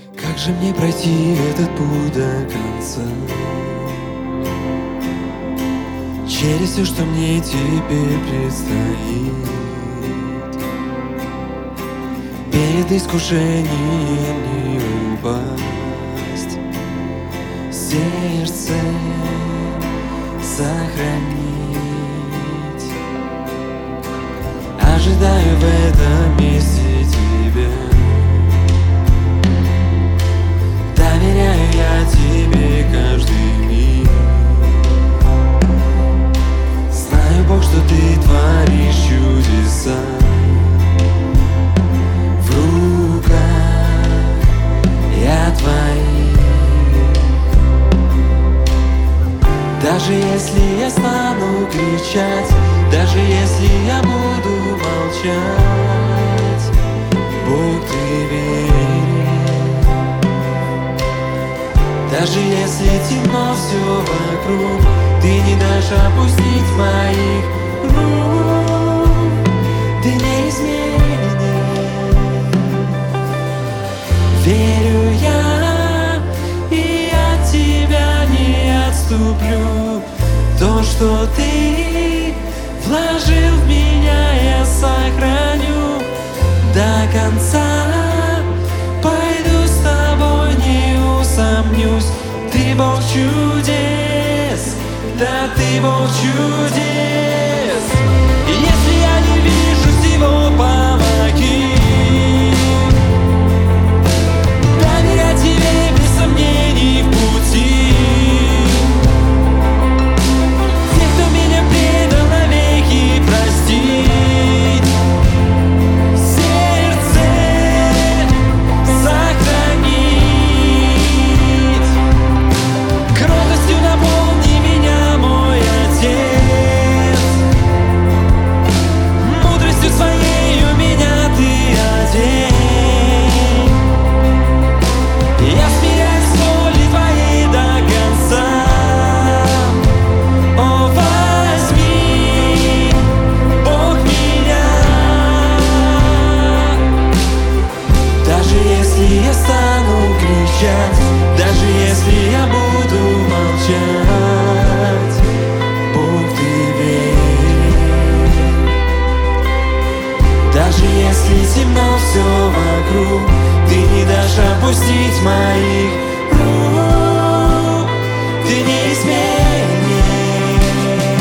Как же мне пройти этот путь до конца? Через все, что мне теперь предстоит, перед искушением не упасть, сердце сохранить. Ожидаю в этом месте тебя, доверяю я тебе каждый миг. Знаю, Бог, что ты творишь чудеса. В руках я твоих. Даже если я стану кричать, даже если я буду молчать, Бог, ты верен. Даже если темно все вокруг, ты не дашь опустить моих рук. Ты неизменен. Верю я, и от тебя не отступлю. То, что ты вложил в меня, я сохраню до конца. Пойду с тобой, не усомнюсь. Ты Бог чудес, да ты Бог чудес. И если я не вижу всего, помоги. Доверять тебе без сомнений в пути. Те, кто меня предал, навеки простить. Сердце сохранить. Кротостью наполни меня, мой Отец. Мудростью своею меня ты одень. Я смиряюсь в воли твоей до конца. О, возьми, Бог, меня. Даже если я стану кричать, даже если я буду молчать, Бог, ты верен. Даже если темно все вокруг, ты не дашь опустить моих рук. Ты неизменен.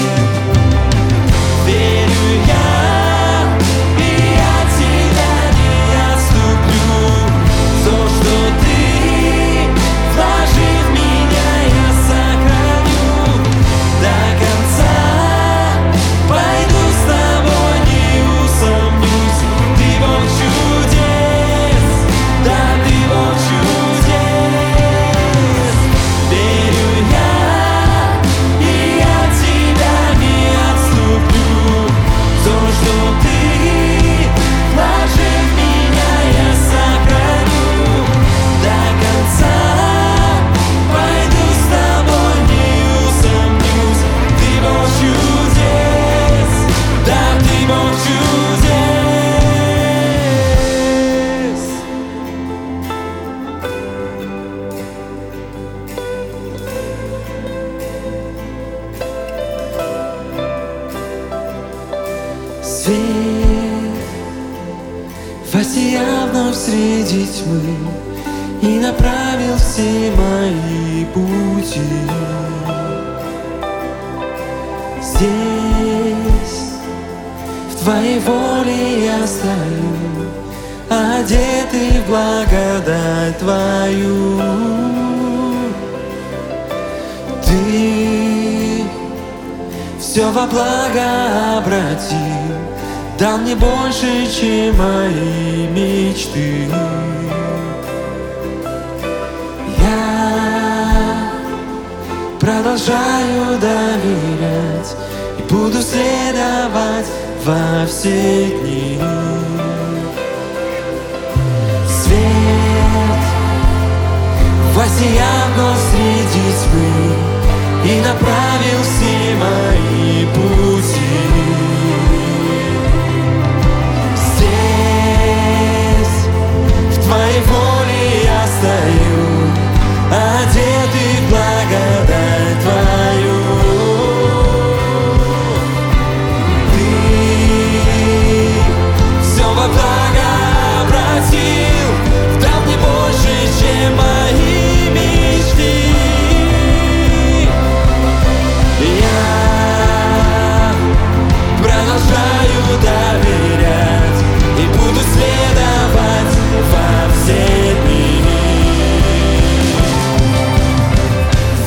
Верю я, и от тебя не отступлю. То, что ты вложил в меня, я сохраню до конца. Пойду с тобой, не усомнюсь. Ты Бог чудес, да ты Бог чудес. Верю я, и от тебя не отступлю. То, что ты вложил в меня, я сохраню до конца. Пойду с тобой, не усомнюсь. Ты Бог чудес, да ты Бог чудес. Свет воссиял вновь среди тьмы и направил все мои пути. Здесь, в твоей воле я стою, одетый в благодать твою. Ты все во благо обратил, дал мне больше, чем мои мечты. Я продолжаю доверять и буду следовать во все дни. Свет воссиял вновь среди тьмы и направил все мои пути. Здесь, в твоей воле я стою,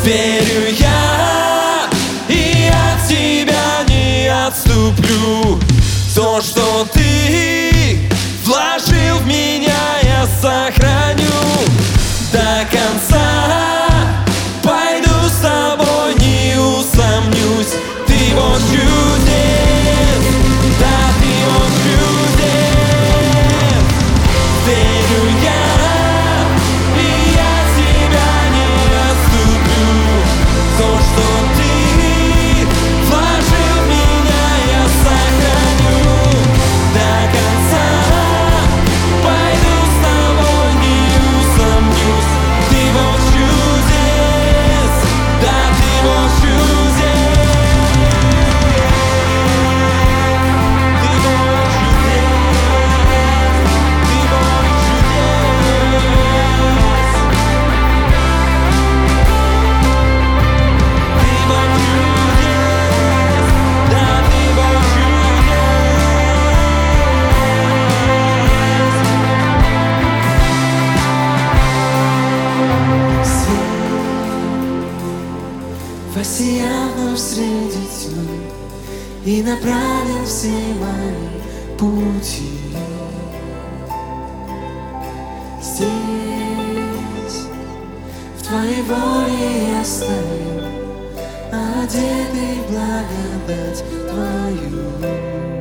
верю я, и от тебя не отступлю. То, что ты вложил в меня, я сохраню до конца. Пойду с тобой, не усомнюсь. Ты Бог чудес, да, ты Бог чудес. Верю я, и я тебя не отступлю. То, что ты вложил в меня, я сохраню до конца. Пойду с тобой, не усомнюсь. Ты Бог чудес, да, ты Бог чудес. Ты Бог чудес, ты Бог чудес. Ты Бог чудес, да, ты Бог чудес. Свет воссиял вновь среди тьмы и направил все мои пути. Здесь, в твоей воле я стою, одетый в благодать твою.